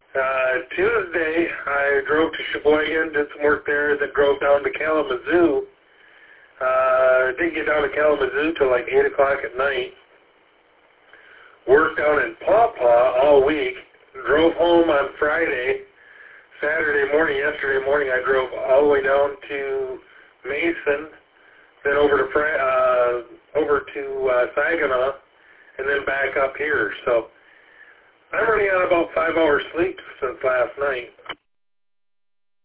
Tuesday, I drove to Sheboygan, did some work there, then drove down to Kalamazoo. Didn't get down to Kalamazoo till like 8 o'clock at night. Worked down in Paw Paw all week. Drove home on Friday. Saturday morning, yesterday morning, I drove all the way down to Mason, then over to Saginaw, and then back up here. So I'm running on about 5 hours sleep since last night.